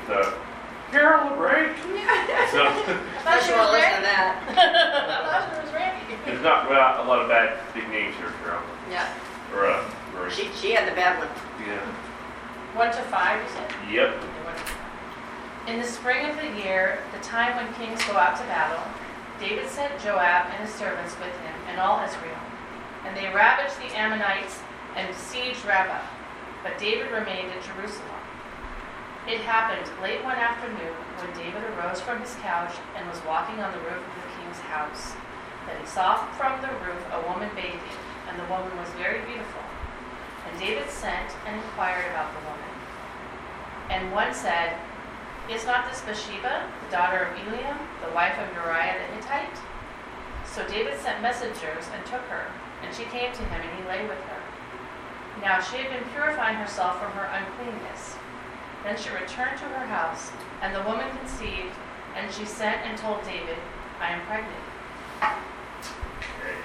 Carol LeBray. So, I thought you were listening to that. I thought it was Randy. there's not a lot of bad big names here, Carol. Yeah. Or, Rory. She had the bad one. Yeah. 1 to 5, you said? Yep. In the spring of the year, the time when kings go out to battle, David sent Joab and his servants with him and all Israel. And they ravaged the Ammonites and besieged Rabbah. But David remained at Jerusalem. It happened late one afternoon when David arose from his couch and was walking on the roof of the king's house, that he saw from the roof a woman bathing, and the woman was very beautiful. And David sent and inquired about the woman. And one said, "Is not this Bathsheba, the daughter of Eliam, the wife of Uriah the Hittite?" So David sent messengers and took her, and she came to him, and he lay with her. Now she had been purifying herself from her uncleanness. Then she returned to her house, and the woman conceived, and she sent and told David, "I am pregnant." Okay.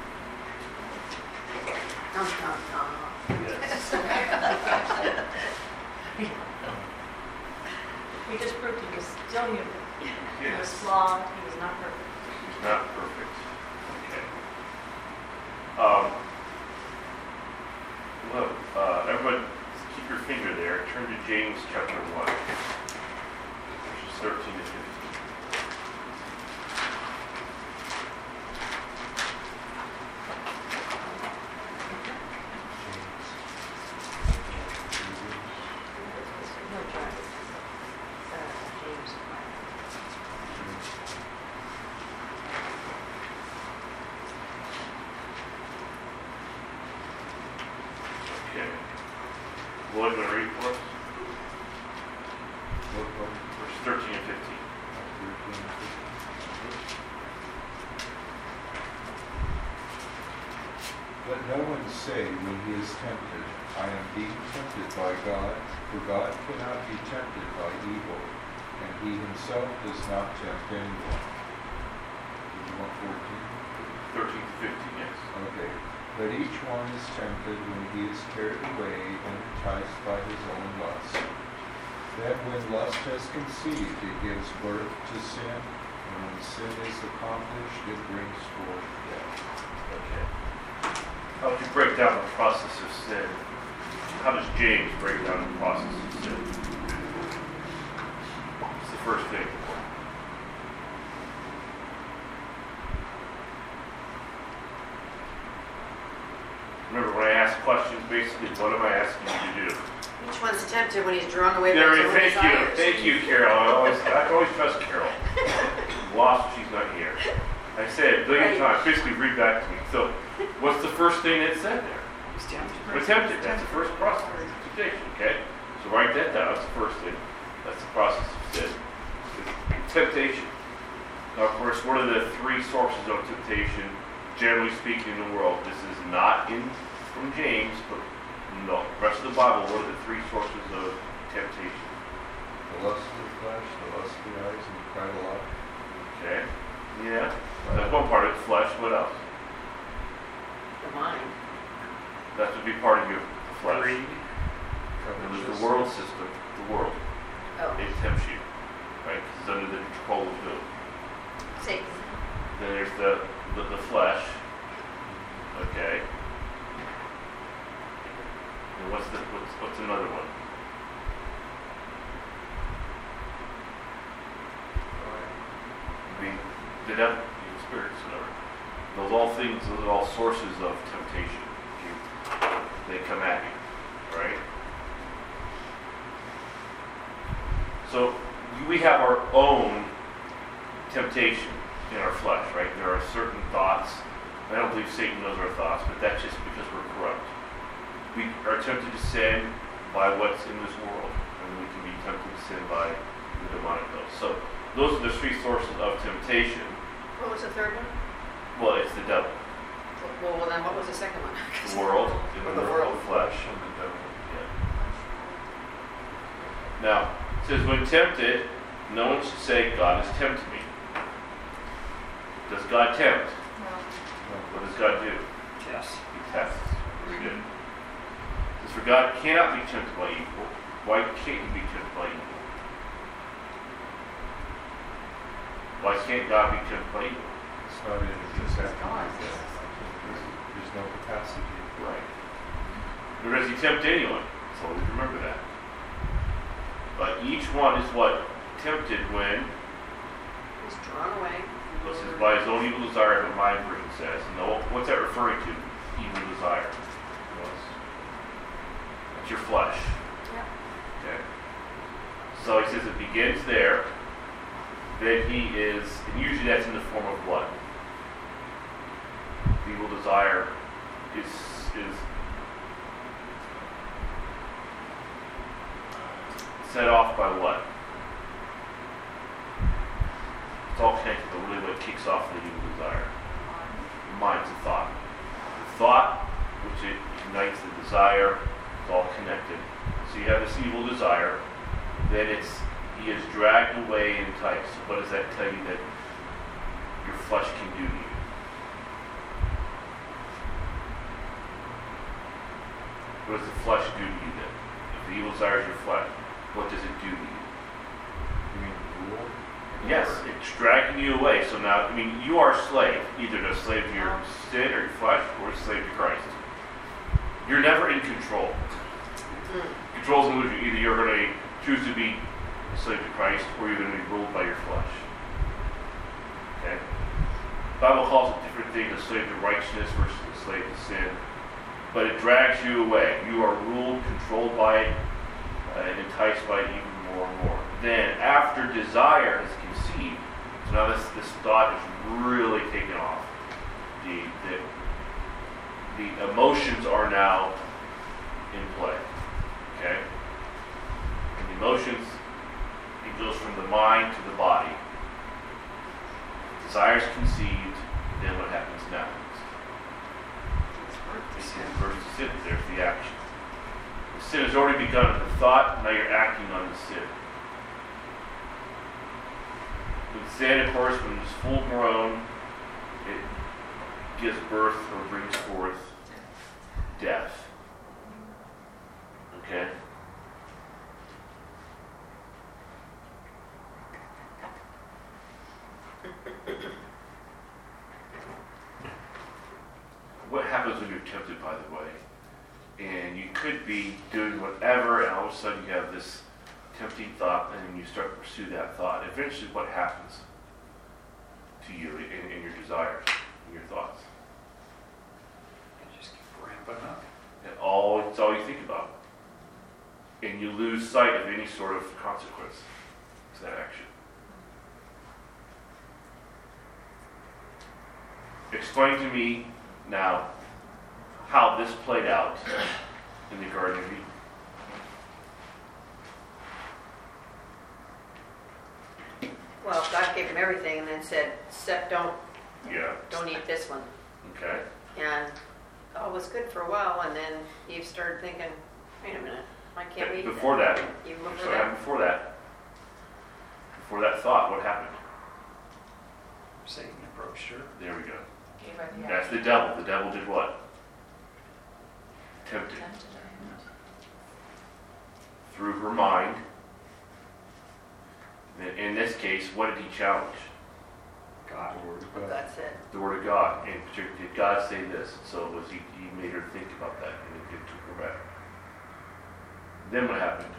Yes. We just proved he was still human. He was Yes. flawed. He was not perfect. It's not perfect. Okay. Well, everyone, keep your finger there. Turn to James chapter 1, verses 13 to 15. Okay. Lloyd, want to read for us? Verses 13 and 15. Let no one say when he is tempted, I am being tempted by God, for God cannot be tempted by evil, and he himself does not tempt anyone. Did you want 14? 13 to 15, yes. Okay. But each one is tempted when he is carried away and enticed by his own lust. Then when lust has conceived, it gives birth to sin, and when sin is accomplished, it brings forth death. Okay. How would you break down the process of sin? How does James break down the process of sin? It's the first thing. Remember, when I ask questions, basically, what am I asking you to do? Each one's tempted when he's drawn away by There, his own thank you. desires. Thank you, Carol. I can always trust Carol. Lost, she's not here. I said it a billion times. Basically, read back to me. So, what's the first thing it said there? We're tempted. That's the first process. Temptation, okay? So write that down. That's the first thing. That's the process of sin. Temptation. Now, of course, what are the three sources of temptation, generally speaking, in the world? This is not from James, but no. The rest of the Bible, what are the three sources of temptation? The lust of the flesh, the lust of the eyes, and the pride of life. Okay. Yeah. That's one part of it. Flesh. What else? The mind. That would be part of your flesh. Greed. And there's the world system. The world. Oh, It tempts you. Right? 'Cause it's under the control of who? Satan. Then there's the flesh. Okay. And what's another one? The devil, the spirits, whatever. Those are all sources of temptation. They come at you, right? So we have our own temptation in our flesh, right? There are certain thoughts. I don't believe Satan knows our thoughts, but that's just because we're corrupt. We are tempted to sin by what's in this world, and we can be tempted to sin by the demonic host. So those are the three sources of temptation. What was the third one? Well, it's the devil, Well, then what was the second one? the world, The world. the flesh, and the devil. Yeah. Now, it says, when tempted, no one should say, God has tempted me. Does God tempt? What does God do? Yes. He tests. Very good. It says, for God cannot be tempted by evil. Why can't he be tempted by evil? Why can't God be tempted by evil? It's not in his attribute. There's no capacity. Right. Nor does he tempt anyone. So always remember that. But each one is what? Tempted when? He's drawn away. This is by his own evil desire, the mind version says. And what's that referring to? Evil desire. That's your flesh. Yep. Okay. So he says it begins there. Then he is, and usually that's in the form of what? The evil desire is set off by what? It's all connected, but really what kicks off the evil desire? The mind's a thought. The thought, which it ignites the desire, is all connected. So you have this evil desire, then he is dragged away and enticed. So what does that tell you that your flesh can do to you? What does the flesh do to you then? If the evil desire is your flesh, what does it do to you? You mean rule? Yes, it's dragging you away. So now, you are a slave, either a slave to your sin or your flesh, or a slave to Christ. You're never in control. Control's in which either you're going to choose to be a slave to Christ, or you're going to be ruled by your flesh. Okay? The Bible calls it different things, a slave to righteousness versus a slave to sin. But it drags you away. You are ruled, controlled by it, and enticed by it even more and more. Then, after desire has conceived, so now this thought is really taken off. The emotions are now in play. Okay? And the emotions, it goes from the mind to the body. Desire is conceived, then what happens now? Versus sin, there's the action. The sin has already begun with the thought, now you're acting on the sin. With sin, of course, when it's full grown, it gives birth or brings forth death. Okay? What happens when you're tempted, by the way? And you could be doing whatever, and all of a sudden you have this tempting thought, and then you start to pursue that thought. Eventually, what happens to you in your desires, in your thoughts? You just keep ramping up. And it's all you think about. And you lose sight of any sort of consequence to that action. Explain to me now how this played out in the Garden of Eden. Well, God gave him everything and then said, don't eat this one. Okay. And all was good for a while, and then Eve started thinking, wait a minute, why can't we eat Before that, You remember so that? before that thought, what happened? Satan approached her. There we go. Gave her the That's the action. devil. The devil did what? Tempted. Tempted her. Through her mind. In this case, what did he challenge? God. The word of Well, God. that's it. The Word of God. And did God say this? So it was he made her think about that, and it took her back. Then what happened?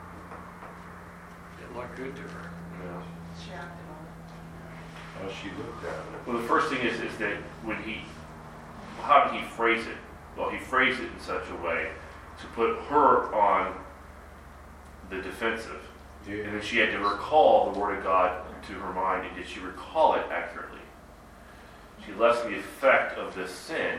It looked good to her. She acted on it. Well, she looked at it. Well, the first thing is that how did he phrase it? Well, he phrased it in such a way to put her on the defensive. Yeah. And then she had to recall the Word of God to her mind, and did she recall it accurately? She lessened the effect of this sin,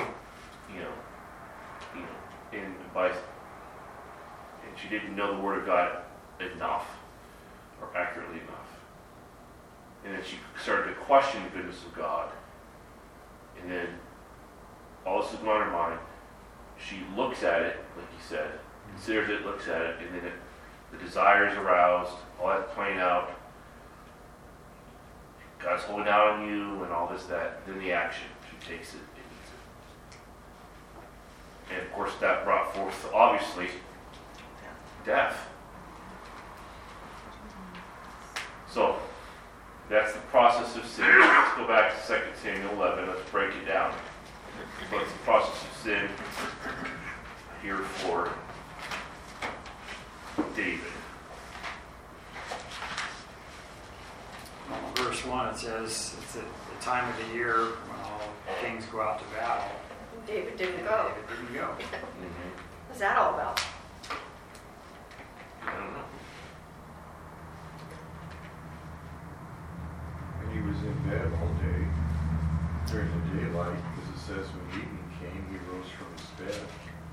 and she didn't know the Word of God enough, or accurately enough. And then she started to question the goodness of God. And then all this is going on in her mind. She looks at it, like he said, considers it, looks at it, and then the desire is aroused, all that's playing out. God's holding out on you and all this, that. Then the action. She takes it and eats it. And of course that brought forth, obviously, death. So, That's the process of sin. Let's go back to 2 Samuel 11. Let's break it down. What's the process of sin here for David? Well, verse 1, it says, it's at the time of the year when all kings go out to battle. David didn't go. David didn't go. What's that all about? I don't know. And he was in bed all day during the daylight, because it says when evening came, he rose from his bed.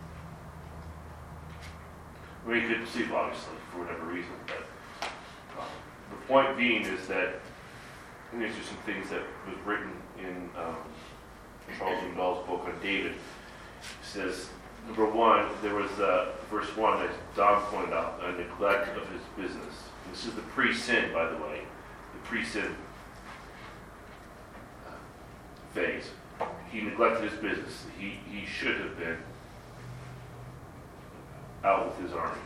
I mean, he couldn't sleep, obviously, for whatever reason, but the point being is that, and these are some things that was written in Charles Bell's book on David. It says, number one, there was verse 1 that Don pointed out, a neglect of his business. And this is the pre-sin, by the way, the pre-sin phase. He neglected his business. He should have been out with his army.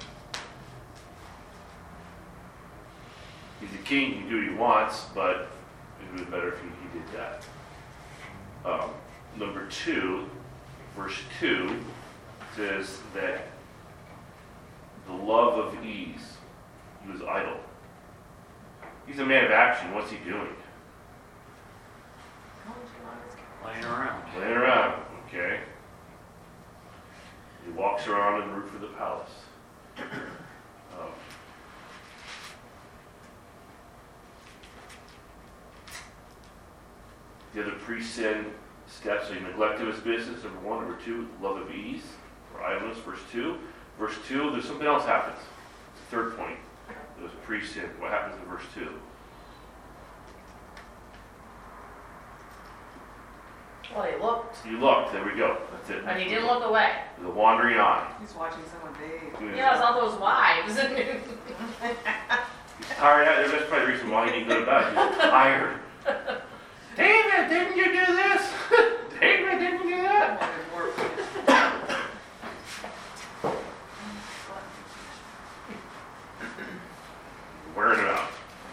He's a king, he can do what he wants, but it would have been better if he did that. Number 2, verse 2 says that the love of ease, he was idle. He's a man of action. What's he doing? Laying around. Laying around, okay. He walks around on the roof of the palace. The other pre-sin steps, so he neglected his business, number 1. Number 2, love of ease, or idleness, verse 2. Verse 2, there's something else happens. It's the third point. It was pre-sin. What happens in verse 2? Well, he looked, He looked, there we go. That's it. and he didn't look away. The wandering eye. He's watching someone bathe. Yeah, it's all those wives. He's tired out. That's probably the reason why he didn't go to bed. He was tired. David, didn't you do this? David, didn't you do that? Wearing it out.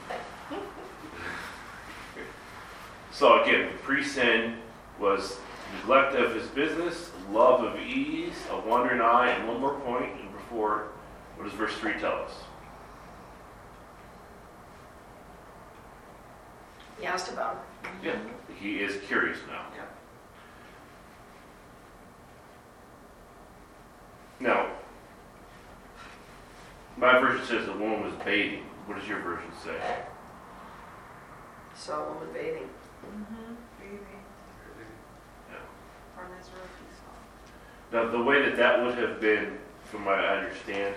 So again, pre-sin was neglect of his business, love of ease, a wandering eye, and one more point, number 4. What does verse 3 tell us? He asked about it. Yeah, he is curious now. Now, my version says the woman was bathing. What does your version say? Saw a woman bathing. Baby. Yeah. From his roof, he saw. Now, the way that would have been, from what I understand,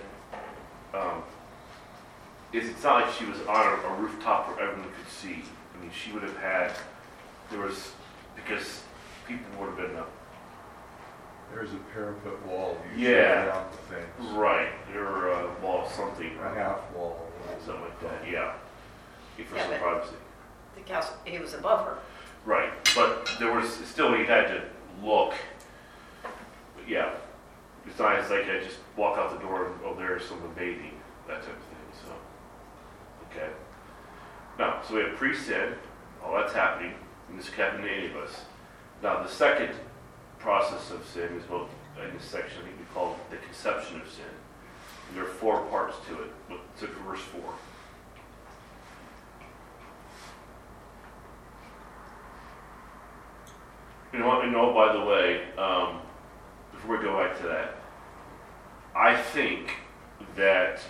is it's not like she was on a rooftop where everyone could see. I mean, she would have had, because people would have been up. There's a parapet wall usually Yeah. around the things. Right, or a wall, something. A half wall. Something like that, yeah. For Yeah, some but- privacy. The house, he was above her. Right, but there was, still he had to look. But yeah, it's not as like I just walk out the door and, oh, there's someone bathing, that type of thing, so. Okay. Now, so we have pre-sin, all that's happening, and this could happen to any of us. Now, the second process of sin is what, in this section, I think we call the conception of sin. And there are 4 parts to it. Let's look at verse 4. You know, by the way, before we go back to that, I think that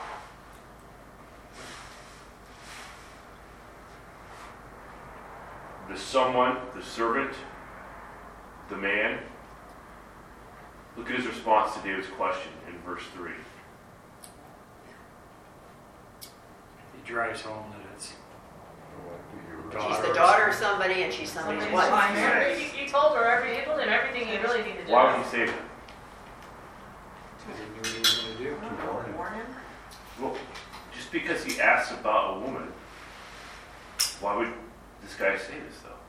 the servant, the man, look at his response to David's question in verse 3. He drives home that it's She's the daughter of somebody, and she's somebody's Somebody's wife. wife. You told him everything you really need to do. Why would he say that? he knew what he was going to do. Warn him? Well, just because he asks about a woman, why would this guy say this, though?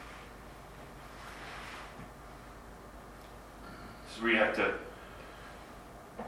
This is where you have to...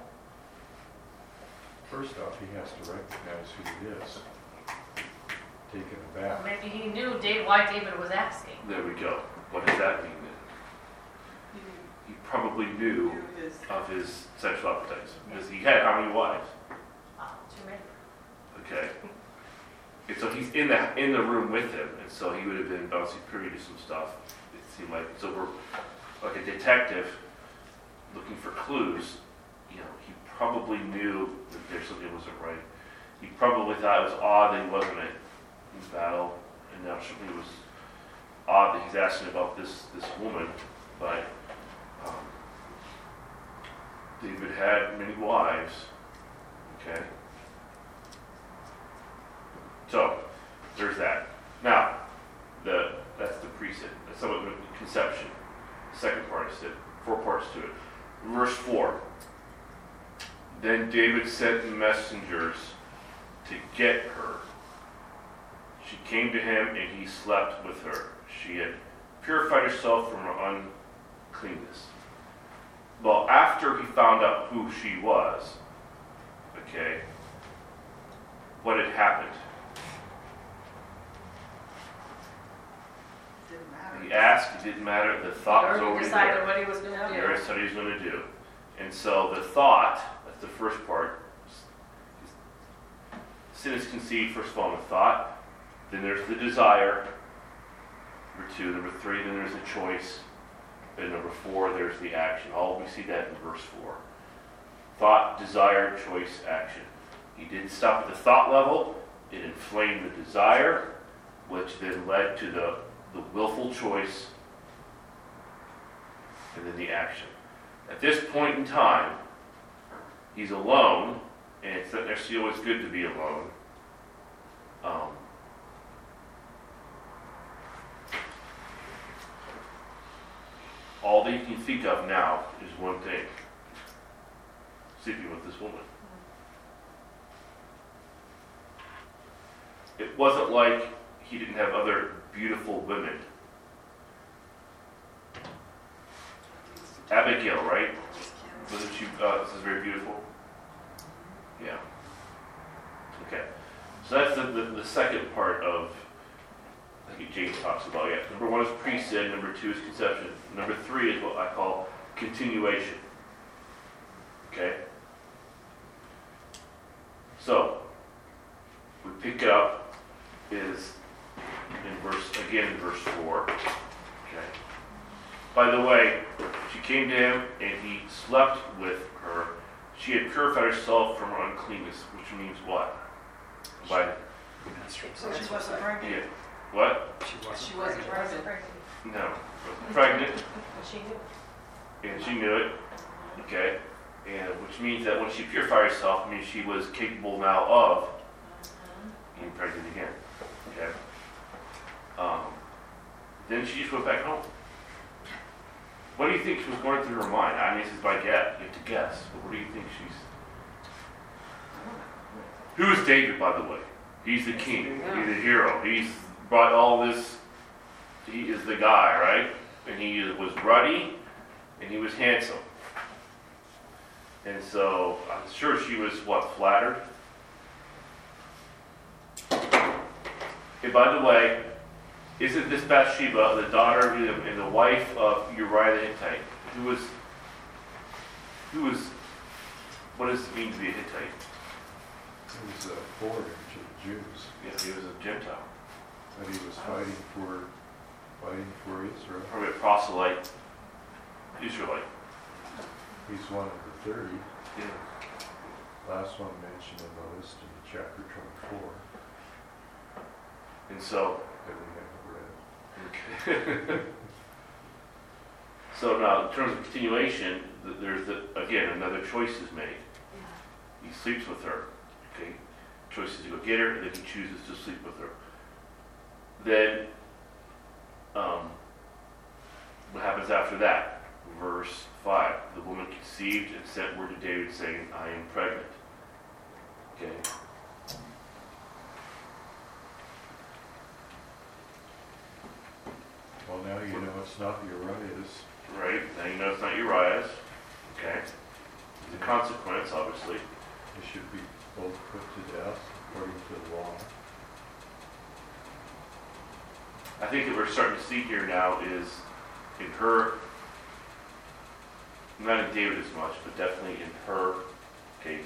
First off, he has to recognize who he is. taken Well, aback. maybe he knew why David was asking. There we go. What does that mean then? He probably knew of his sexual appetites. Because he had how many wives? Too many. Okay. And so he's in the room with him, and so he would have been bouncing privy to some stuff. It seemed like, so we're like a detective looking for clues. You know, he probably knew that there's something that wasn't right. He probably thought it was odd that he wasn't in battle, and now certainly it was odd that he's asking about this woman, but David had many wives. Okay. So, there's that. Now, that's the pre-sin. That's somewhat of the conception. The second part is 4 parts to it. Verse 4. Then David sent messengers to get her. She came to him, and he slept with her. She had purified herself from her uncleanness. Well, after he found out who she was, okay, what had happened? Didn't matter. He asked, it didn't matter, the thought was He already already decided there. what he was going He to already do. said he was going to do. And so the thought, that's the first part, sin is conceived, first of all, in the thought, then there's the desire, number 2, number 3, then there's the choice, and number 4, there's the action. All we see that in verse 4. Thought, desire, choice, action. He didn't stop at the thought level, it inflamed the desire, which then led to the willful choice, and then the action. At this point in time, he's alone, and it's not necessarily always good to be alone. All that you can think of now is one thing: sleeping with this woman. It wasn't like he didn't have other beautiful women. Abigail, right? Wasn't she, this is very beautiful? Yeah. Okay. So that's the second part of, I think James talks about, yeah. Number 1 is pre-sin, number 2 is conception. Number 3 is what I call continuation. Okay? So, we pick it up is in verse 4. Okay. By the way, she came to him and he slept with her. She had purified herself from her uncleanness, which means what? By So she wasn't pregnant? yeah. What? She wasn't pregnant. No. Pregnant, She knew. and she knew it. Okay. And which means that when she purified herself, means she was capable now of being pregnant again. Okay. Then she just went back home. What do you think was going through her mind? I mean, this is by guess. You have to guess. But what do you think she's? Who is David, by the way? He's the king. He's the hero. He's brought all this. He is the guy, right? And he was ruddy, and he was handsome. And so I'm sure she was flattered. And by the way, isn't this Bathsheba the daughter and the wife of Uriah the Hittite? Who was? What does it mean to be a Hittite? He was a foreigner to the Jews, Yeah, he was a Gentile, but he was fighting for Israel. probably a proselyte Israelite. He's one of the 30. Yeah. Last one mentioned in the list in chapter 24 And so. that we haven't read. Okay. So now, in terms of continuation, there's again another choice is made. He sleeps with her. Okay, choice is to go get her, and then he chooses to sleep with her. Then, what happens after that? Verse 5: the woman conceived and sent word to David, saying, "I am pregnant." Okay. Well, now you know it's not Uriah's. Right, now you know it's not Uriah's. Okay. The consequence, obviously. They should be both put to death according to the law. I think that we're starting to see here now is in her, not in David as much, but definitely in her case.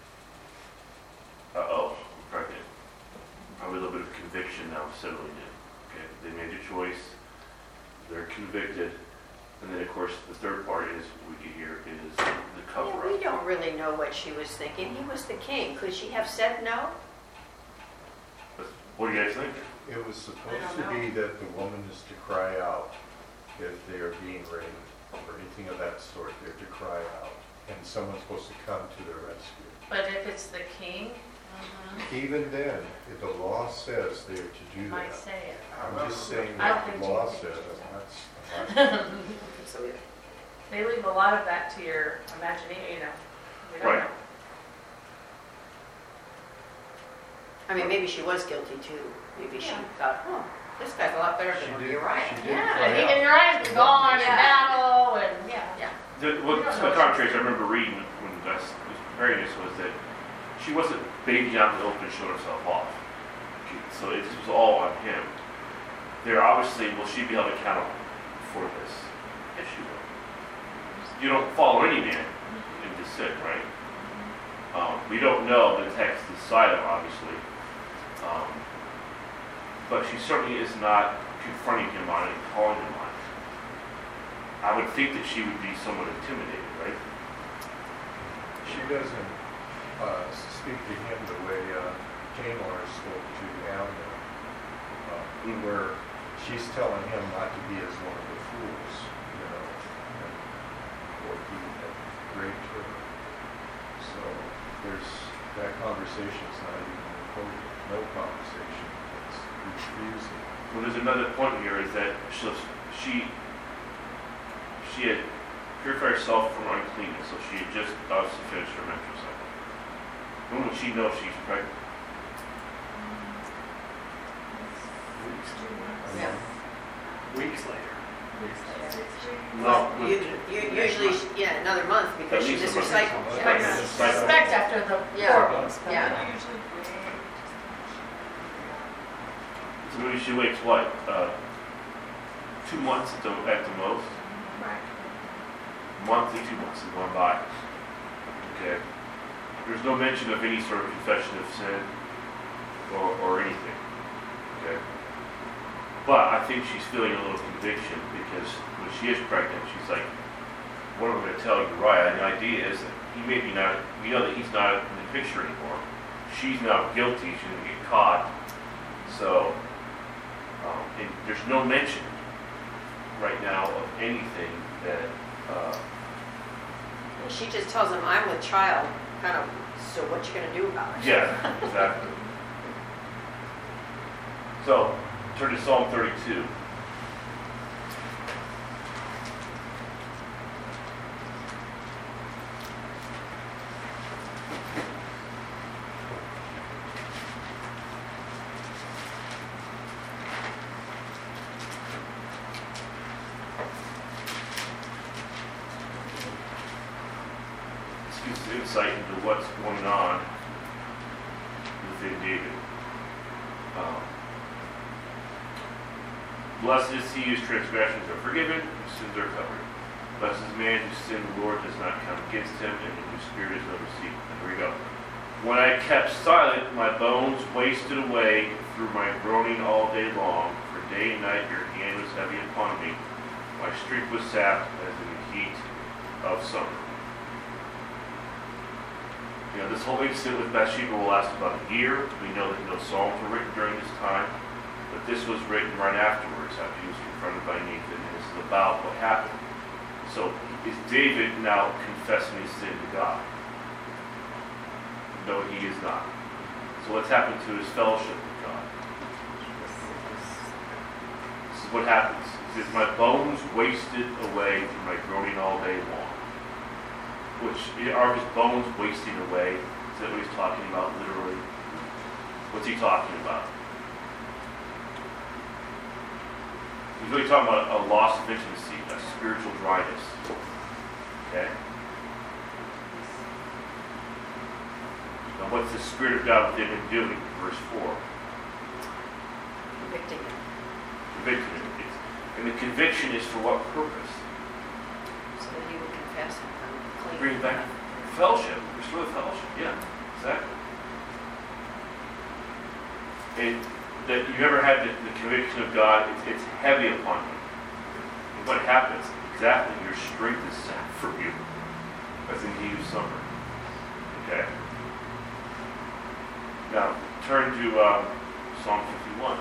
I'm pregnant. Probably a little bit of conviction now, settling in. Okay, they made a choice. They're convicted. And then, of course, the third part is we get here is the cover-up. We don't really know what she was thinking. He was the king. Could she have said no? But what do you guys think? It was supposed to be that the woman is to cry out if they are being raped or anything of that sort. They're to cry out, and someone's supposed to come to their rescue. But if it's the king, Even then, if the law says they're to do you might that. say it. I'm just saying I what don't the think law you says. They leave a lot of that to your imagination, We don't Right. know. I mean, maybe she was guilty too. Maybe she Yeah. thought, oh, this guy's a lot better She than did- Uriah. she did Yeah, cry and out. your eyes were gone in Yeah. battle, and yeah. What's the contrast I remember reading when I was preparing this was that she wasn't baby out in the open showing herself off. So it was all on him. There obviously, will she be held accountable for this? Yes, she will. You don't follow any man into sin, right? We don't know the text inside of, obviously. But she certainly is not confronting him on it and calling him on it. I would think that she would be somewhat intimidated, right? She doesn't speak to him the way Tamar spoke to Amnon, where she's telling him not to be as one of the fools, or he had raped her. So there's that conversation's not even recorded. No conversation. It's refusing. Well, there's another point here is that she had purified herself from uncleanness, so she had just obviously finished her menstrual cycle. When would she know if she's pregnant? Yeah. Weeks later. No. Usually, yeah, another month because At she least missed a her month. cycle. But Yeah. suspect after the Yeah. 4 weeks. but- Yeah. So maybe she waits, what, 2 months at the most? Right. Month to 2 months has gone by. Okay. There's no mention of any sort of confession of sin or anything. Okay. But I think she's feeling a little conviction because when she is pregnant, she's like, what am I going to tell Uriah? And the idea is that he may be not, we know that he's not in the picture anymore. She's now guilty. She's going to get caught. So, and there's no mention right now of anything that, She just tells him, I'm with child, kind of, so what you gonna do about it? yeah, exactly. So, turn to Psalm 32. This gives us insight into what's going on within David. Blessed is he whose transgressions are forgiven, whose sins are covered. Blessed is the man whose sin the Lord does not count against him, and in whose spirit is no deceit. And here we go. When I kept silent, my bones wasted away through my groaning all day long. For day and night your hand was heavy upon me. My strength was sapped as in the heat of summer. You know, this whole incident with Bathsheba will last about a year. We know that no Psalms were written during this time. But this was written right afterwards, after he was confronted by Nathan, and this is about what happened. So is David now confessing his sin to God? No, he is not. So what's happened to his fellowship with God? This is what happens. He says, my bones wasted away through my groaning all day long. Which, are his bones wasting away? Is that what he's talking about, literally? What's he talking about? He's really talking about a loss of intimacy, a spiritual dryness. Okay? Now what's the Spirit of God within him doing? Verse 4. Convicting him. convicted him. And the conviction is for what purpose? So that he would confess and come clean. Bring back fellowship, restore the fellowship. Yeah, exactly. And that you've ever had the conviction of God, it's heavy upon you. And what happens? Exactly, your strength is sapped from you, as in heat of summer. Okay? Now, turn to Psalm 51.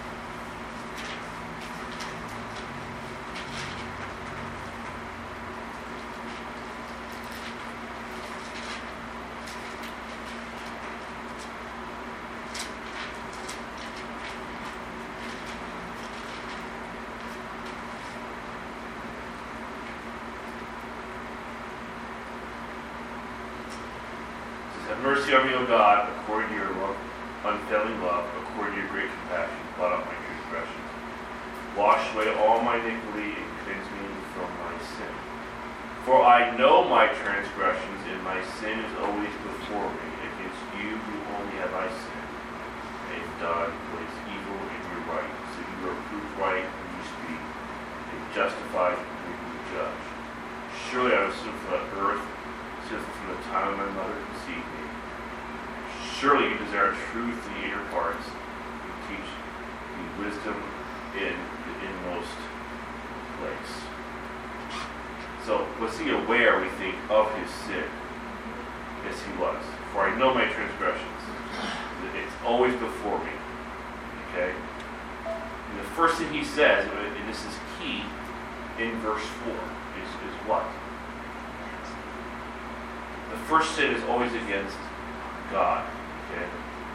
Have mercy on me, O God, according to your unfailing love, according to your great compassion, blot out my transgressions. Wash away all my iniquity and cleanse me from my sin. For I know my transgressions, and my sin is always before me. Against you who only have I sinned, and have done what is evil in your right. So you are proved right when you speak, and justified when you judge. Surely I was sinful at birth, since from the time my mother conceived me. Surely you desire truth in the inner parts. You teach me wisdom in the inmost place. So, was he aware, we think, of his sin? Yes, he was. For I know my transgressions. It's always before me. Okay? And the first thing he says, and this is key, in verse 4, is what? The first sin is always against God. Okay?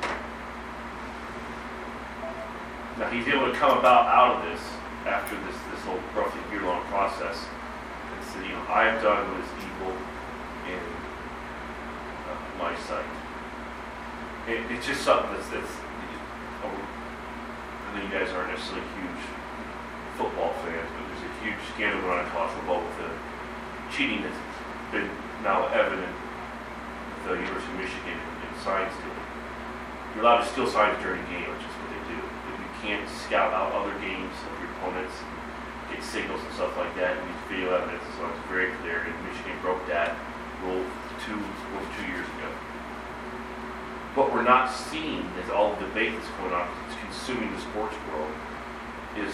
Now he's able to come out of this after this whole roughly year-long process and say, I have done what is evil in my sight. It's just something that's I know you guys aren't necessarily huge football fans, but there's a huge scandal going on in college football with the cheating that's been now evident at the University of Michigan in science team. You're allowed to steal signs during a game, which is what they do. But you can't scout out other games of your opponents and get signals and stuff like that. And these video evidence, so it's very clear. And Michigan broke that rule 2 years ago. What we're not seeing is all the debate that's going on, that's consuming the sports world, is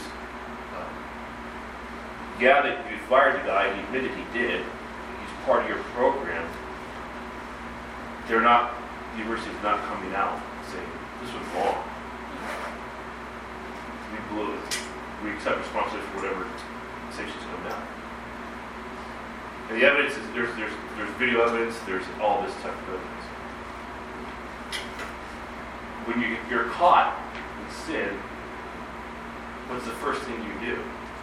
that you fired the guy, he admitted he did, he's part of your program. The university's not coming out saying, this was wrong. We blew it. We accept responsibility for whatever sanctions come down. And the evidence is, there's video evidence, there's all this type of evidence. When you're caught in sin, what's the first thing you do?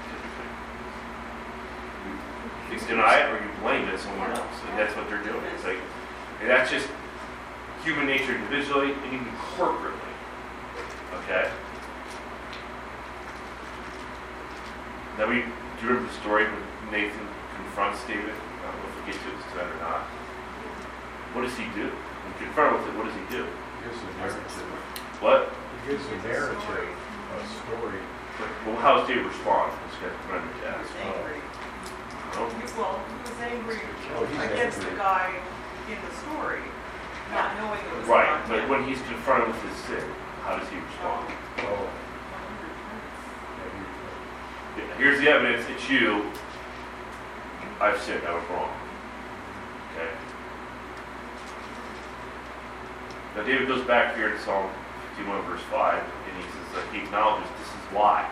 You deny it or you blame it someone else. And that's what they're doing. It's like, and that's just human nature individually and even corporately. Okay? Now do you remember the story when Nathan confronts David? I don't know if we get to this tonight or not. What does he do? When confronted with it, what does he do? He gives a narrative. What? He gives a narrative, a story. Well, how does David respond? Let's get running to ask. Angry. Oh. Well, he was angry Oh, he's against angry. the guy in the story, not knowing it was Right, not but him. when he's confronted with his sin, how does he respond? Oh, Yeah, here's the evidence, it's you. I've sinned, I was wrong. Okay? Now David goes back here in Psalm 51 verse 5, and he says that he acknowledges this is why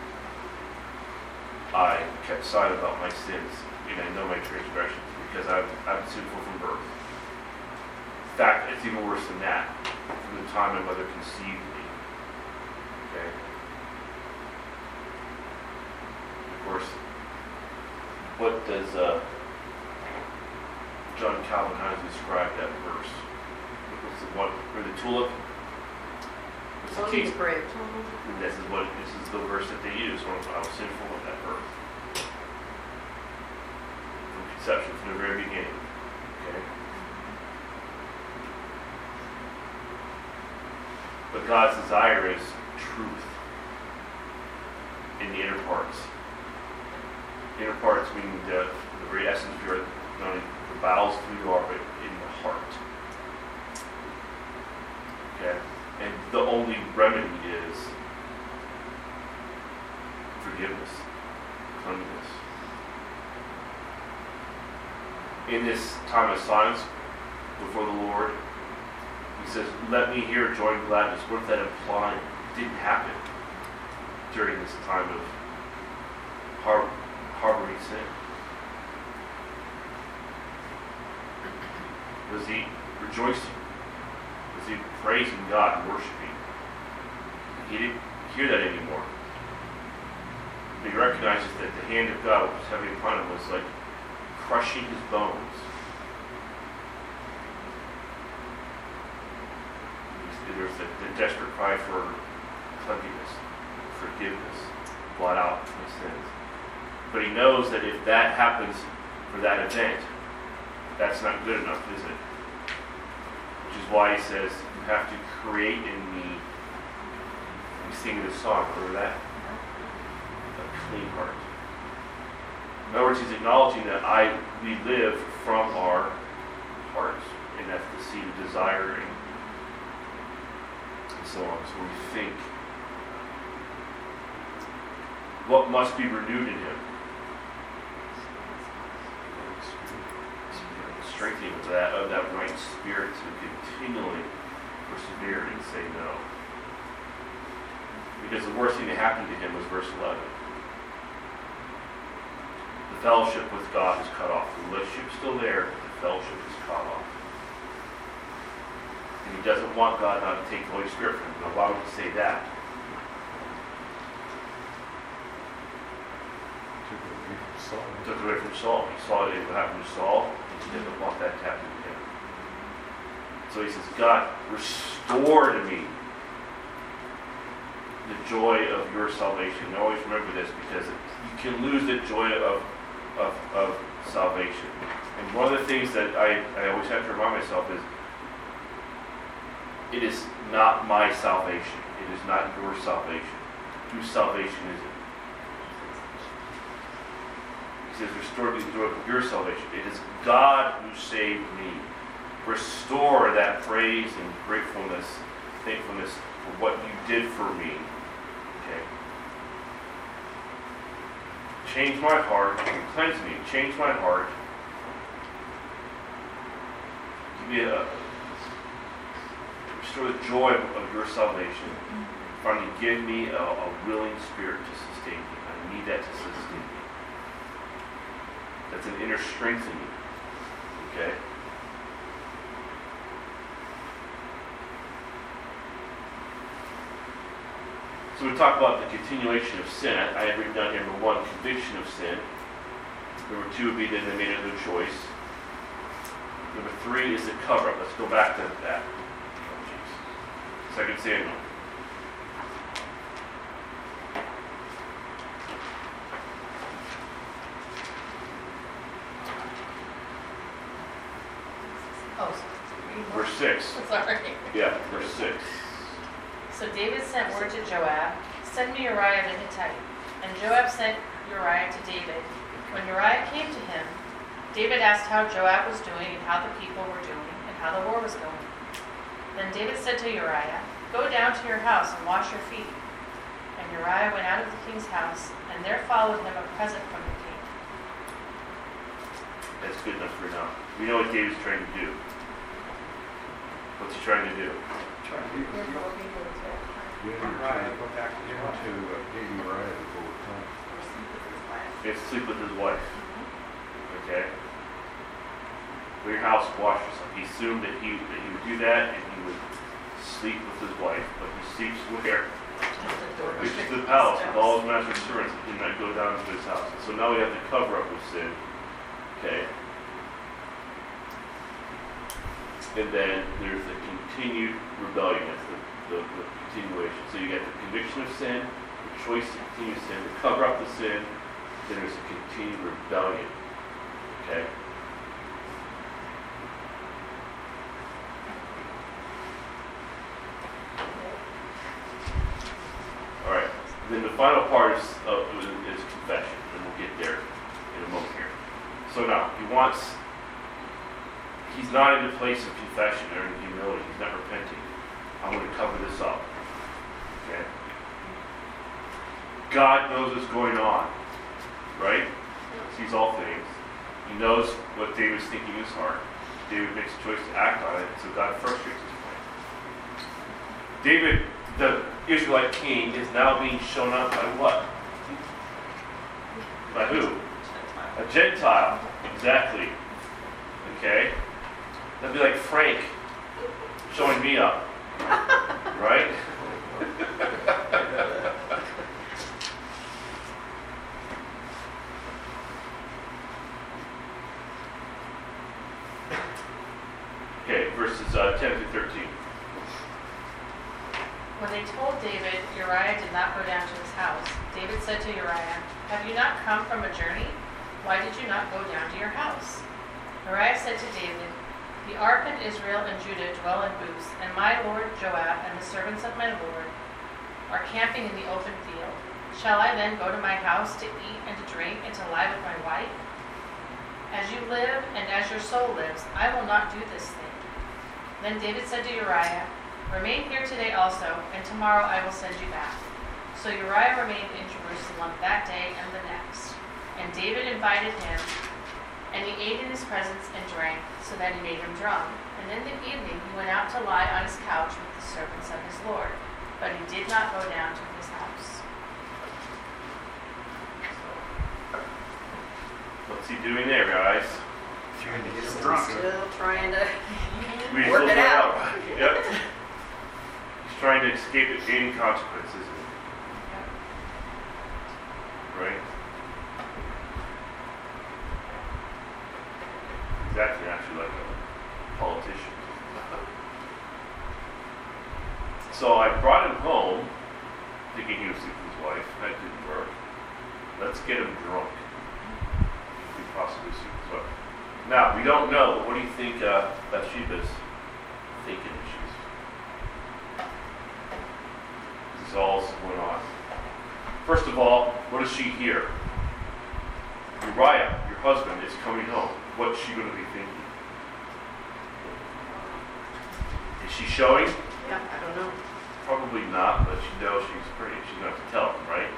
I kept silent about my sins, and I know my transgressions, because I'm sinful from birth. In fact, it's even worse than that, from the time my mother conceived me. Okay? Of course, what does John Calvin how does he describe that verse? What's the one, or the tulip? What's the key? Logan's Bridge. And this is the verse that they use when I was sinful at that birth. From conception, from the very beginning. Okay? But God's desire is truth. in the inner parts. Inner parts meaning the very essence of your, not only the bowels of who you are, but in the heart. Okay? And the only remedy is forgiveness, cleanliness. In this time of silence before the Lord, he says, let me hear joy and gladness. What is that implying? It didn't happen during this time of harboring sin. Was he rejoicing? Was he praising God and worshiping? He didn't hear that anymore. He recognizes that the hand of God, which was heavy upon him, was like crushing his bones. There's the desperate cry for cleanliness, forgiveness, blot out his sins. But he knows that if that happens for that event, that's not good enough, is it? Which is why he says, you have to create in me, we sing this song, remember that? A clean heart. In other words, he's acknowledging that we live from our hearts, and that's the seed of desire and so on. So we think what must be renewed in him. Strengthening of that right spirit to continually persevere and say no. Because the worst thing that happened to him was verse 11. The fellowship with God is cut off. The relationship is still there, but the fellowship is cut off. And he doesn't want God not to take the Holy Spirit from him. Now, why would he say that? He took it away from Saul. He saw it what happened to Saul. He didn't want that to happen to him. So he says, God, restore to me the joy of your salvation. And always remember this, because you can lose the joy of salvation. And one of the things that I always have to remind myself is, it is not my salvation. It is not your salvation. Whose salvation is it? He says, restore me the joy of your salvation. It is God who saved me. Restore that praise and gratefulness, thankfulness for what you did for me. Okay? Change my heart, cleanse me, change my heart. Give me restore the joy of your salvation. Finally, give me a willing spirit to sustain me. I need that to sustain me. That's an inner strength in me. Okay? So we talk about the continuation of sin. I had written down here, number 1, conviction of sin. Number 2 would be that they made a new choice. Number 3 is the cover-up. Let's go back to that. Oh, 2 Samuel. Verse 6. Sorry. Yeah, verse 6. So David sent word to Joab, send me Uriah the Hittite. And Joab sent Uriah to David. When Uriah came to him, David asked how Joab was doing and how the people were doing and how the war was going. Then David said to Uriah, go down to your house and wash your feet. And Uriah went out of the king's house, and there followed him a present from the king. That's good enough for now. We know what David's trying to do. What's he trying to do? Trying to Uriah, go back to Uriah. get Uriah to go home. He has to sleep with his wife. Okay? Go to your house, wash yourself. He assumed that he would do that and he would sleep with his wife. But he sleeps where? Which is the palace with all his master's servants. He did not go down to his house. So now we have the cover up of sin. Okay? And then there's the continued rebellion. That's the continuation. So you get the conviction of sin, the choice to continue sin, to cover up the sin, then there's a continued rebellion. Okay? Alright. Then the final part is confession, and we'll get there in a moment here. So now, he's not in the place of confession or in humility. He's not repenting. I'm going to cover this up. Okay? God knows what's going on, right? Sees all things. He knows what David's thinking in his heart. David makes a choice to act on it, so God frustrates his plan. David, the Israelite king, is now being shown up by what? By who? A Gentile. Exactly. Okay? That'd be like Frank showing me up. Right? Okay, verses 10 through 13. When they told David Uriah did not go down to his house, David said to Uriah, "Have you not come from a journey? Why did you not go down to your house?" Uriah said to David, "The ark and Israel and Judah dwell in booths, and my lord Joab and the servants of my lord are camping in the open field. Shall I then go to my house to eat and to drink and to lie with my wife? As you live and as your soul lives, I will not do this thing." Then David said to Uriah, "Remain here today also, and tomorrow I will send you back." So Uriah remained in Jerusalem that day and the next. And David invited him, and he ate in his presence and drank, so that he made him drunk. And in the evening he went out to lie on his couch with the servants of his lord, but he did not go down to his house. What's he doing there, guys? Trying to get him drunk. Still trying to We work still it out. Yep. He's trying to escape any consequences, isn't he? Right? Exactly, actually like a politician. So I brought him home, thinking he was sleeping with his wife. That didn't work. Let's get him drunk. He could possibly sleep with his wife. Now, we don't know, but what do you think Bathsheba's thinking as this is all going on? First of all, what does she hear? Uriah, your husband, is coming home. What's she going to be thinking? Is she showing? Yeah, I don't know. Probably not, but she knows she's pretty. She's going to have to tell him, right?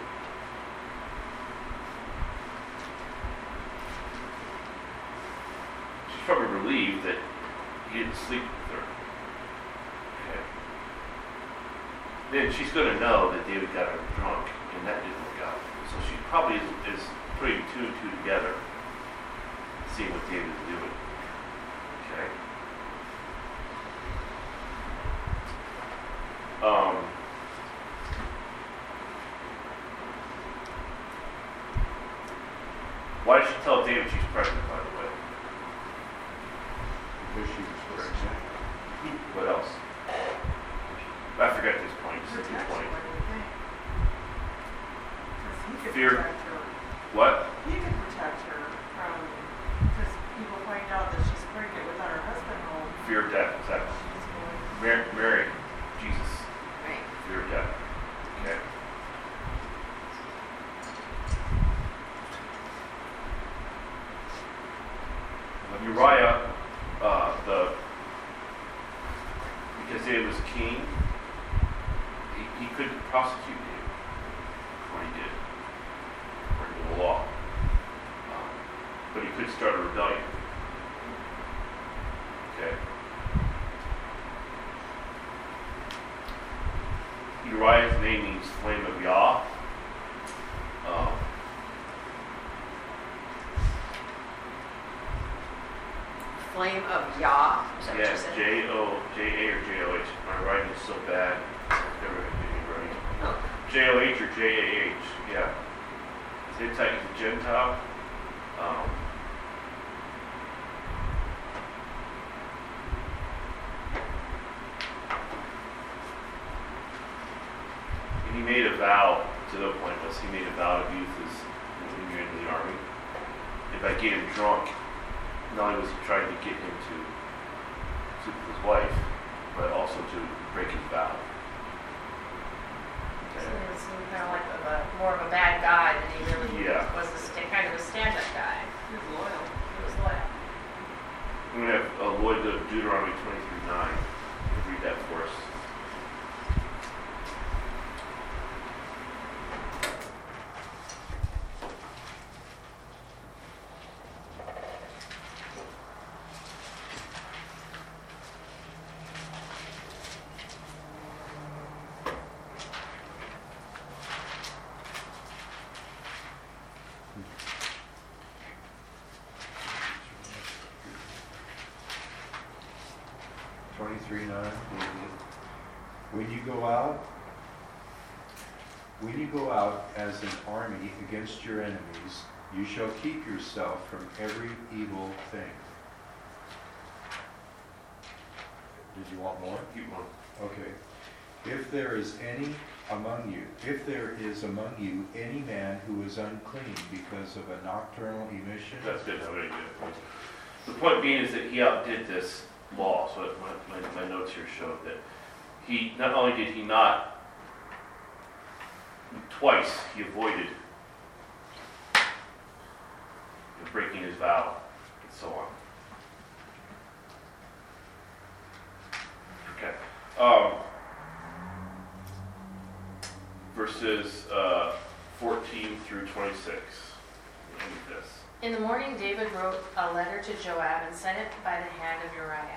She's probably relieved that he didn't sleep with her. Okay. Then she's going to know that David got her drunk, and that didn't work out. So she probably is putting two and two together, seeing what David is doing. Okay. Why did she tell David she's pregnant, by the way? Because she was pregnant. What else? I forget this point. This is a good point. Fear. What? He could protect her from, because people find out that she's pregnant without her husband home. Fear of death. Is that Mary? Jesus. Right. Fear of death. Okay. Uriah, because David was king, he couldn't prosecute David for what he did, according to the law. But he could start a rebellion. Okay. Uriah's name means flame of Yah. Flame of Yah. Is that what you Yes, said? J-A or J-O-H. My writing is so bad. Never going to get me right. Oh. J-O-H or J-A-H. Yeah. Hittite is a Gentile. And he made a vow, to the point was he made a vow to youth when he went into the army. If I get him drunk, not only was he trying to get him to sleep with his wife, but also to break his vow. So Okay. there's seem kind of like more of a bad guy than he really Yeah. was kind of a stand-up guy. He was loyal. He was loyal. I'm going to have Lloyd go to Deuteronomy 23:9. Read that for us. When you go out as an army against your enemies, you shall keep yourself from every evil thing. Did you want more? Keep on. Okay. If there is among you any man who is unclean because of a nocturnal emission. That's good. Very good. The point being is that he outdid this law. So my notes here show that he not only did he not twice he avoided breaking his vow and so on. Okay. Verses 14 through 26. Read this. In the morning, David wrote a letter to Joab and sent it by the hand of Uriah.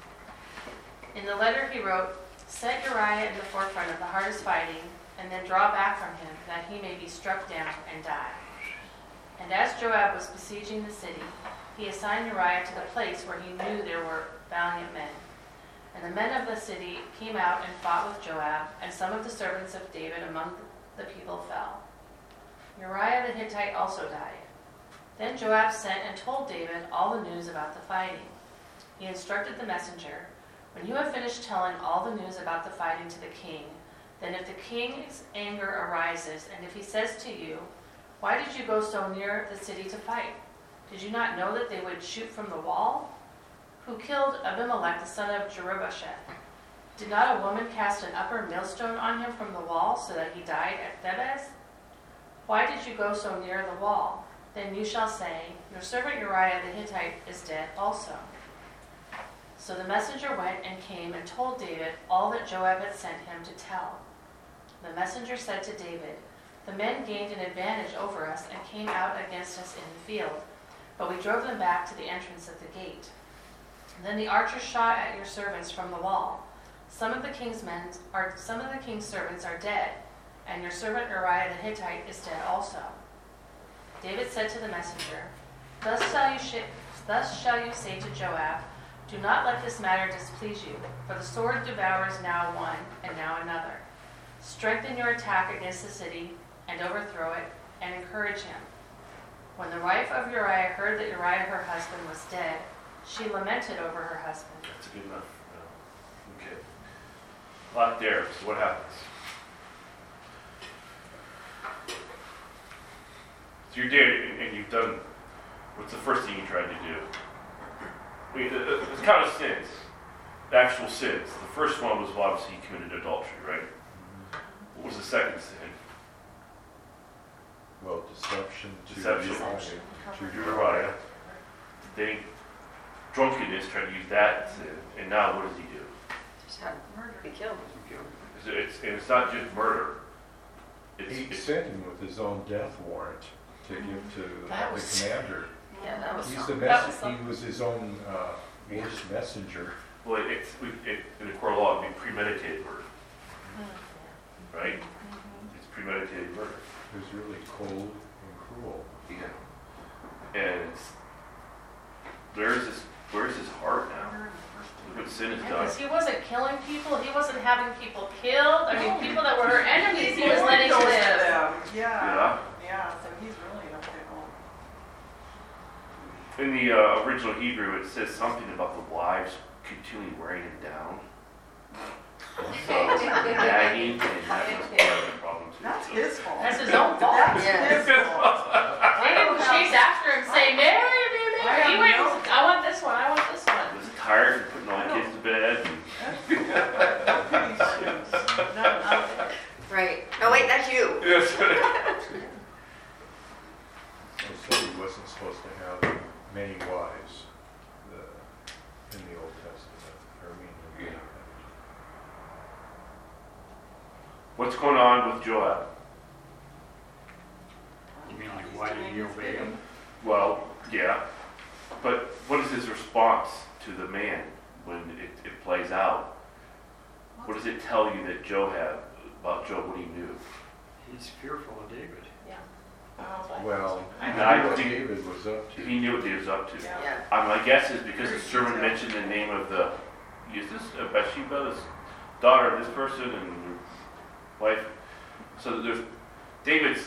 In the letter he wrote, "Set Uriah in the forefront of the hardest fighting, and then draw back from him, that he may be struck down and die." And as Joab was besieging the city, he assigned Uriah to the place where he knew there were valiant men. And the men of the city came out and fought with Joab, and some of the servants of David among the people fell. Uriah the Hittite also died. Then Joab sent and told David all the news about the fighting. He instructed the messenger, "When you have finished telling all the news about the fighting to the king, then if the king's anger arises, and if he says to you, 'Why did you go so near the city to fight? Did you not know that they would shoot from the wall? Who killed Abimelech the son of Jerubbesheth? Did not a woman cast an upper millstone on him from the wall so that he died at Thebez? Why did you go so near the wall?' Then you shall say, 'Your servant Uriah the Hittite is dead also.'" So the messenger went and came and told David all that Joab had sent him to tell. The messenger said to David, "The men gained an advantage over us and came out against us in the field, but we drove them back to the entrance of the gate. Then the archers shot at your servants from the wall. Some of the king's servants are dead, and your servant Uriah the Hittite is dead also." David said to the messenger, Thus shall you say to Joab, "Do not let this matter displease you, for the sword devours now one and now another. Strengthen your attack against the city and overthrow it, and encourage him." When the wife of Uriah heard that Uriah her husband was dead, she lamented over her husband. That's good enough. Okay. A lot there. So what happens? So you're dead, and you've done. What's the first thing you tried to do? I mean, it's kind of sins, the actual sins. The first one was obviously he committed adultery, right? What was the second sin? Well, deception To Uriah. Then drunkenness, tried to use that sin. And now what does he do? Just had murder. Be killed. It's not just murder. He sent him with his own death warrant to give to the commander. Yeah, that was He something. was his own worst messenger. Well, in the court of law, it would be premeditated murder, right? It's premeditated murder. It was really cold and cruel. Yeah. And where's his heart now? Look what sin has done. Because he wasn't killing people, he wasn't having people killed. I mean, people that were her enemies, he was letting live. Yeah. Yeah, so he's really in a pickle. In the original Hebrew, it says something about the wives continually wearing him down. So, nagging, and that was part of the problem too. That's his fault. That's his own fault. That's Yeah. his fault. They didn't chase after him saying, "Marry me, marry me." He went, "I want this one, I want this one." I was tired of putting all the kids to bed. And That's pretty shoes. No, Right. No, wait, that's you. What's going on with Joab? You mean like, why did he obey him? Well, yeah. But what is his response to the man when it plays out? What does it tell you that about Job, what he knew? He's fearful of David. Well, I he know knew what he- David was up to. He knew what David was up to. Yeah. Yeah. My guess is because the sermon mentioned the name of is this Bathsheba, this daughter of this person and her wife? So there's, David's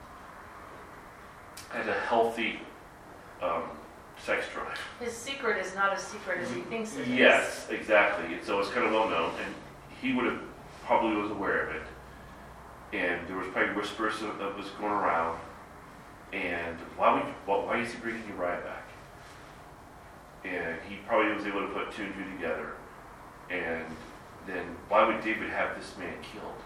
has a healthy sex drive. His secret is not as secret as he thinks it is. Yes, exactly. And so it's kind of well known, and he would have probably was aware of it. And there was probably whispers that was going around. And why is he bringing Uriah back? And he probably was able to put two and two together. And then why would David have this man killed?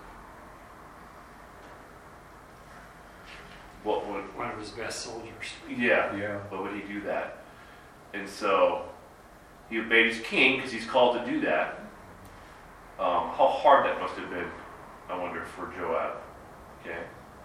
What would? One of his best soldiers. Yeah. Yeah. Why would he do that? And so he obeyed his king because he's called to do that. How hard that must have been, I wonder, for Joab. Okay?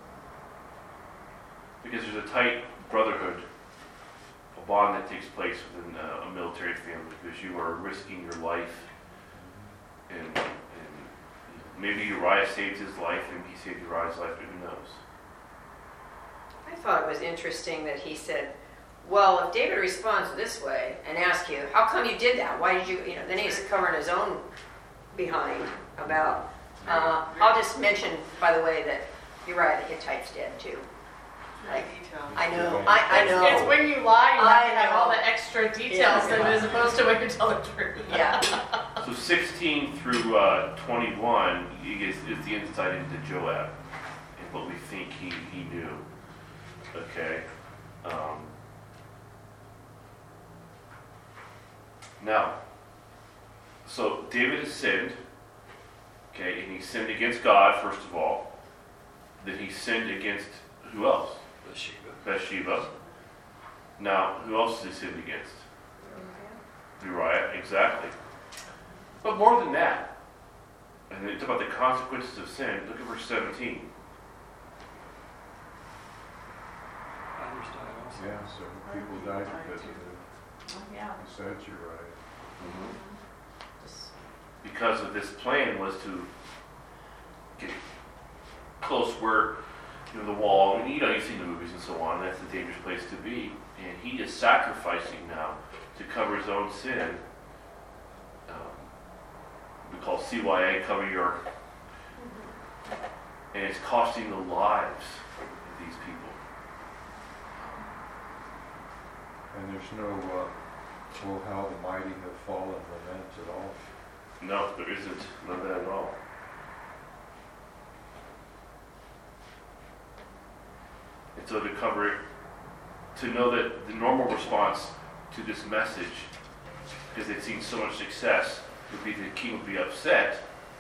Because there's a tight brotherhood, a bond that takes place within a military family because you are risking your life. And maybe Uriah saved his life and he saved Uriah's life, but who knows? I thought it was interesting that he said, well, if David responds this way and asks you, how come you did that? Why did you, then he's covering his own behind about, I'll just mention, by the way, that Uriah the Hittite's dead too. Like, I know. It's when you lie, you have to I have know. all the extra details Yeah. as opposed to when you tell the truth. Yeah. So 16 through 21 is the insight into Joab and what we think he knew. Okay. Now, so David has sinned. Okay, and he sinned against God first of all. Then he sinned against who else? Bathsheba. Now, who else has he sinned against? Uriah, exactly. But more than that, and it's about the consequences of sin. Look at verse 17. Others died also. Yeah, several people died because of it. Yeah. Besides Uriah. Because of this plan was to get close where the wall. I mean, you've seen the movies and so on. That's a dangerous place to be, and he is sacrificing now to cover his own sin. We call CYA, cover your, and it's costing the lives of these people. And there's no, oh, how the mighty have fallen lament at all. No, there isn't. None of that at all. And so to cover it, to know that the normal response to this message, because they'd seen so much success, would be the king would be upset.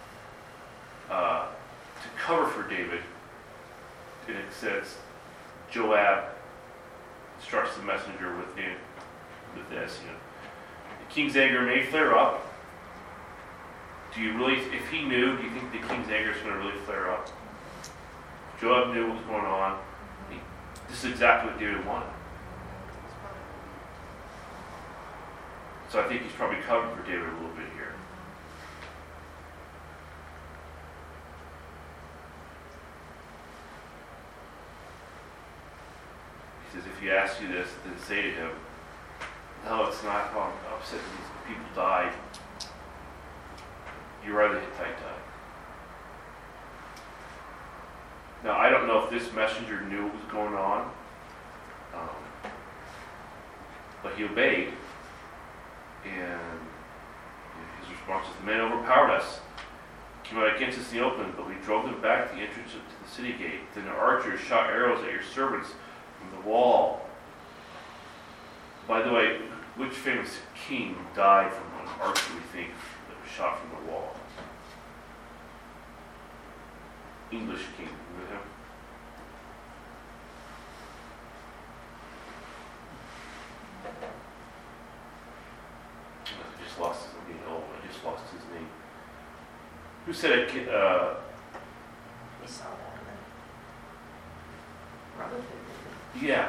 To cover for David, and it says, Joab instructs the messenger with this. The king's anger may flare up. Do you really, if he knew, do you think the king's anger is going to really flare up? Joab knew what was going on. This is exactly what David wanted. So I think he's probably covered for David a little bit here. He says, if he asks you this, then say to him, no, it's not. Oh, I'm upset that these people died. Uriah the Hittite died. Now, I don't know if this messenger knew what was going on, but he obeyed, and his response was, the men overpowered us, came out against us in the open, but we drove them back to the entrance to the city gate. Then the archers shot arrows at your servants from the wall. By the way, which famous king died from an archer, we think, that was shot from the wall? English king, remember him? I just lost his name. Oh, I just lost his name. Who said Yeah.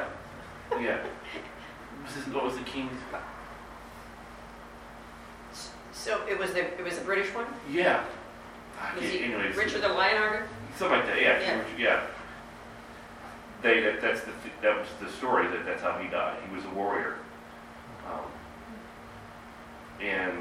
What was the king's? So it was the British one? Yeah. Was he Anyways, Richard the Lionhearted? something like that. Yeah. Yeah. Yeah. That was the story. That's how he died. He was a warrior. And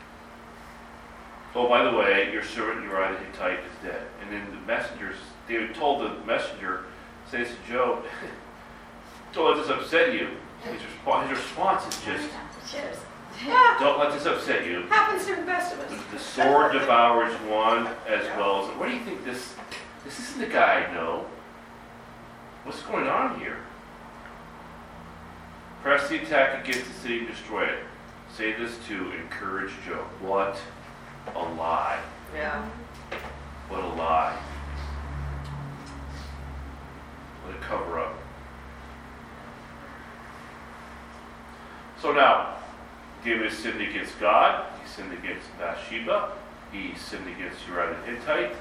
oh, by the way, your servant Uriah the Hittite is dead. And then the messengers, David told the messenger, says to Joab, don't let this upset you. His response is just, Cheers. don't let this upset you. Happens to the best of us. The sword devours one as well as. What do you think this isn't the guy I know. What's going on here? Press the attack against the city and destroy it. Say this to encourage Joab. What a lie. Yeah. What a lie. What a cover up. So now, David has sinned against God. He sinned against Bathsheba. He sinned against Uriah the Hittite.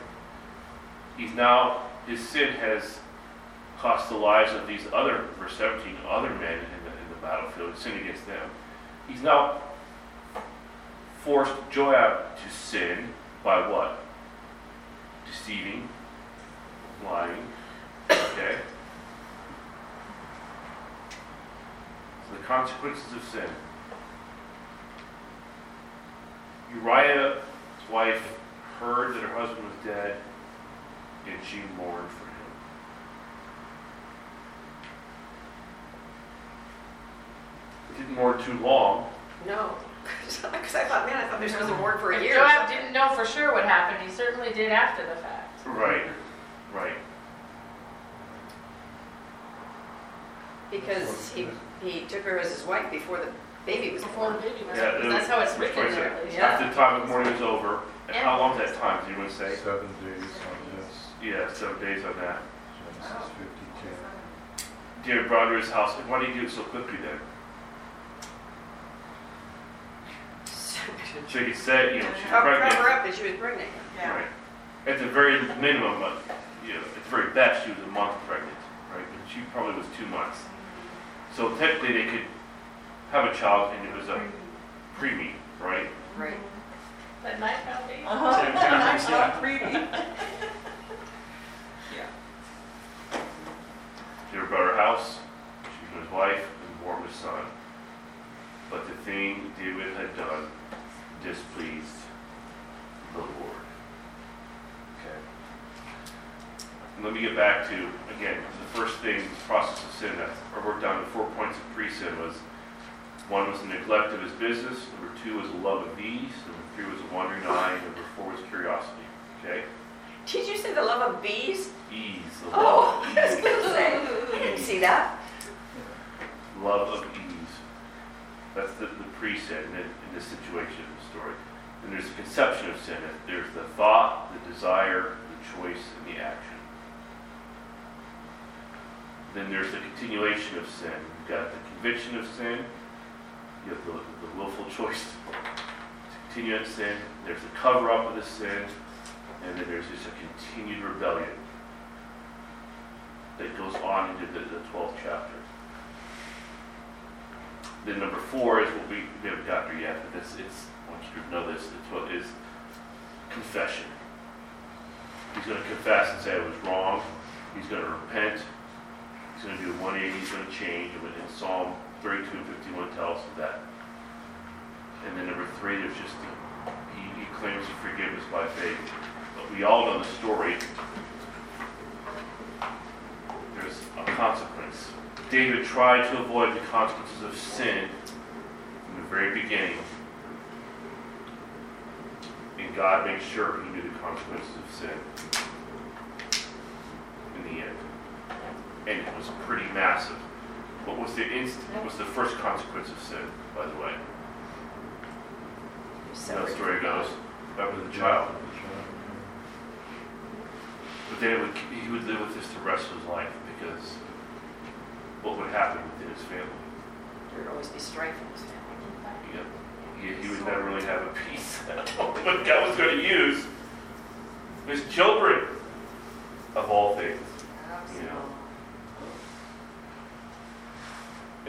His sin has cost the lives of these other, verse 17, other men in the battlefield. He sinned against them. He's now forced Joab to sin by what? Deceiving, lying. Okay? So the consequences of sin. Uriah's wife heard that her husband was dead, and she mourned for him. It didn't mourn too long. No. Because I thought they were supposed to mourn for a If year. or Joab something. didn't know for sure what happened. He certainly did after the fact. Right. Because he took her as his wife before the baby was Before the born. baby was Yeah, born. That's how it's written That's what there. I said. Yeah. After the time of mourning was over. And Yeah. how long is that time? Did anyone say? 7 days on this. Yeah, 7 days on that. Genesis 50:10. David brought her to his house. Why did he do it so quickly then? So he could say, she's pregnant. Cover up that she was pregnant. Yeah. Right. At the very minimum, at the very best, she was a month pregnant, right? But she probably was 2 months. So technically, they could have a child, and it was a preemie, right? Right. That night foundation. Pretty. David brought her house. She became his wife and bore him a son. But the thing David had done displeased the Lord. Okay. And let me get back to, again, the first thing, the process of sin, I worked down the 4 points of pre-sin was, 1 was the neglect of his business, number 2 was a love of ease, number 3 was a wandering eye, and number 4 was curiosity. Okay? Did you say the love of bees? Ease. The Oh, love I of was ease. going to say. You didn't see that? Love of ease. That's the pre-sin in this situation of the story. And there's the conception of sin. There's the thought, the desire, the choice, and the action. Then there's the continuation of sin. You've got the conviction of sin. You have the willful choice to continue in sin. There's the cover-up of the sin. And then there's just a continued rebellion that goes on into the 12th chapter. Then number 4 is what we haven't got there yet, but it's I want you to know this, it's what is confession. He's going to confess and say I was wrong. He's going to repent. He's going to do a 180, he's going to change. And Psalm 32 and 51 tells us that. And then number 3, there's just, he claims forgiveness by faith. But we all know the story. There's a consequence. David tried to avoid the consequences of sin from the very beginning. And God made sure he knew the consequences of sin in the end. And it was pretty massive. What was the first consequence of sin, by the way? You know how the story goes. That was the child. But then he would live with this the rest of his life because what would happen within his family? There would always be strife in his family. He would never really have a peace. What God was going to use his children of all things. You know.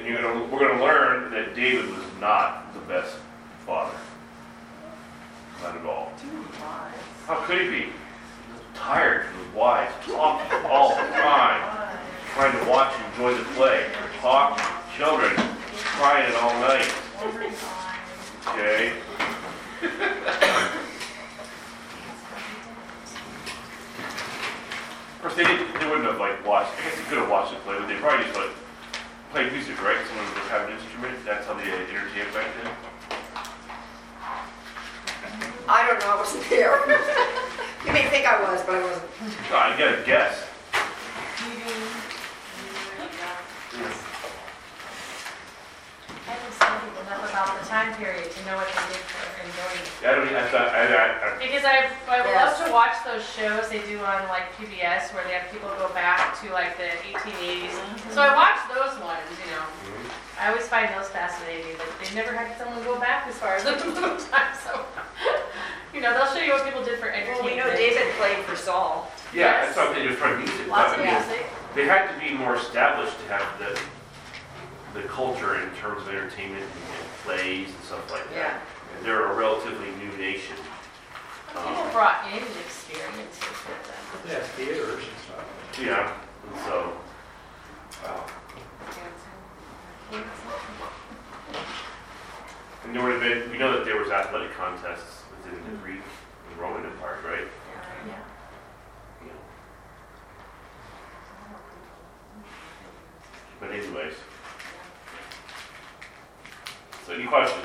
And we're gonna learn that David was not the best father. Not at all. Too wise. How could he be? He was tired from his wives, talking all the time, trying to watch and enjoy the play. Talking, children, crying all night. Okay? Of course, they wouldn't have like watched. I guess they could have watched it play, but they probably just like played music, right? Someone would have an instrument. That's how they entertained back then. I don't know, I wasn't there. You may think I was, but I wasn't. No, I gotta guess. I haven't studied enough about the time period to know what they did for enjoying it. I don't. I thought. Because I love Yes. to watch those shows they do on like PBS where they have people go back to like the 1880s. So I watch those ones, you know. I always find those fascinating, but they never had someone go back as far as the time. So, you know, they'll show you what people did for entertainment. Well, we know David played for Saul. Yeah, that's something just trying music. Lots of I mean, music. They had to be more established to have the culture in terms of entertainment and plays and stuff like that. Yeah. And they're a relatively new nation. People brought in experiences with them. Yeah, theaters and stuff. Yeah, and so. And there would have been. We know that there was athletic contests within the Greek and Roman empires, right? Yeah. You know. But anyways. So any questions?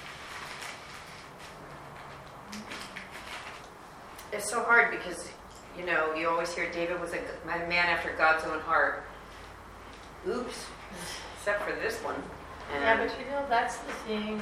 It's so hard because, you know, you always hear David was a man after God's own heart. Oops. Except for this one. Yeah, but you know, that's the thing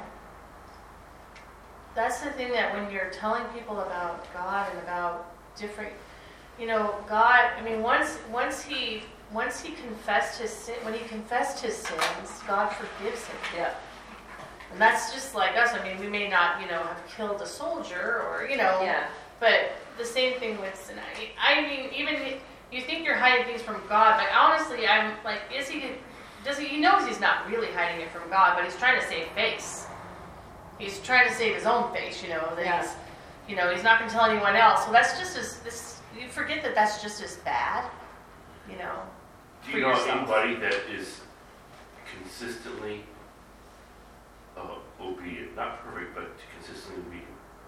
that when you're telling people about God and about different, you know, God, I mean, once he confessed his sin, when he confessed his sins, God forgives him. Yeah. And that's just like us. I mean, we may not, you know, have killed a soldier or, you know, Yeah. but the same thing with sin. I mean, even you think you're hiding things from God, but honestly, I'm like, he knows he's not really hiding it from God, but he's trying to save face. He's trying to save his own face, you know, that Yeah. he's, you know, he's not going to tell anyone else. So that's just you forget that that's just as bad, you know. Do for you know yourself. anybody that is consistently obedient? Not perfect, but consistently obedient.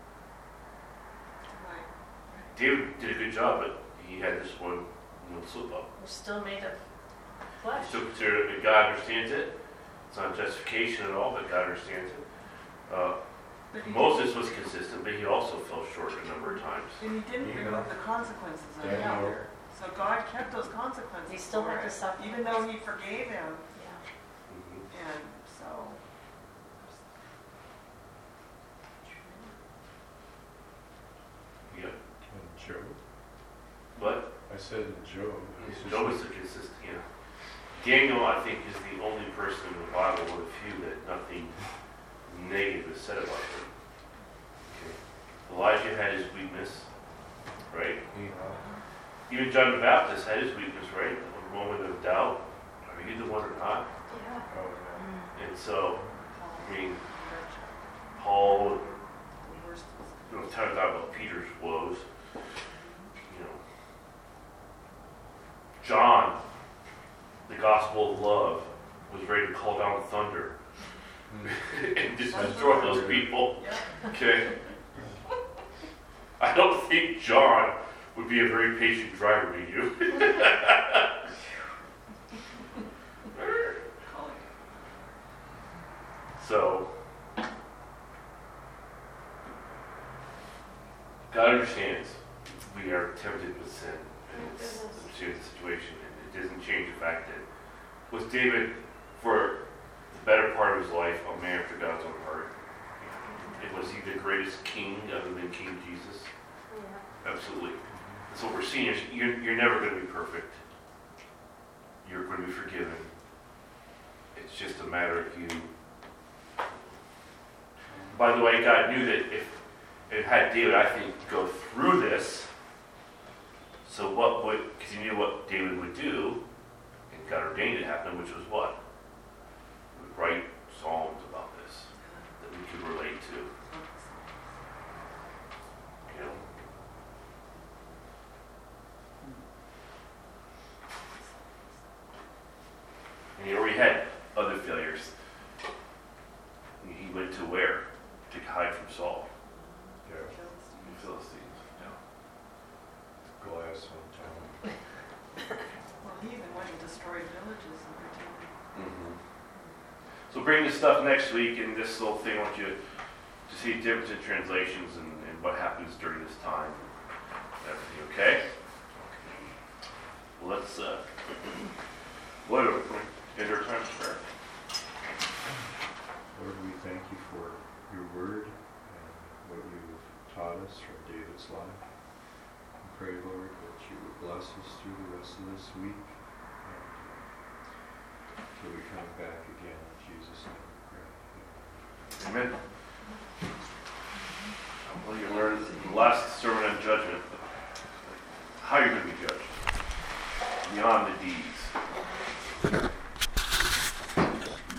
David did a good job, but he had this one slip up. We're still made of flesh. Still consider it, God understands it. It's not justification at all, but God understands it. Moses was consistent, but he also fell short a number of times. And he didn't bring up the consequences of it. Daniel. So God kept those consequences. He still for had to it, suffer. even though he forgave him. Yeah. And so. Yeah. And Job. But I said Job. Job is a consistent, yeah. Daniel, I think, is the only person in the Bible, one of the few, that nothing negative is said about him. Okay. Elijah had his weakness, right? Yeah. Even John the Baptist had his weakness, right? A moment of doubt. Are you the one or not? Yeah. Oh, yeah. And so, I mean, Paul, you know, time to talk about Peter's woes. You know, John, the gospel of love, was ready to call down thunder and just destroy those people. Okay? I don't think John would be a very patient driver to you. So, God understands we are tempted with sin, and it's a serious situation, and it doesn't change the fact that was David, for the better part of his life, a man after God's own heart. And was he the greatest king other than King Jesus? Yeah. Absolutely. That's what we're seeing. Is you're never going to be perfect. You're going to be forgiven. It's just a matter of you. By the way, God knew that if it had David, I think, go through this, so what would, because he knew what David would do, and God ordained it to happen, which was what? write psalms about this that we could relate to. You know? And he already had other failures. He went to where? To hide from Saul. Yeah, The Philistines. glass one time. Well, he even went and destroyed villages and everything. So bring this stuff next week, and this little thing, I want you to see the difference in translations and what happens during this time. And everything, okay? Well, let's, what end our time of prayer. Lord, we thank you for your word and what you've taught us from David's life. We pray, Lord, that you would bless us through the rest of this week and till we come back again. In Jesus' name we pray. Amen. Well, you learned the last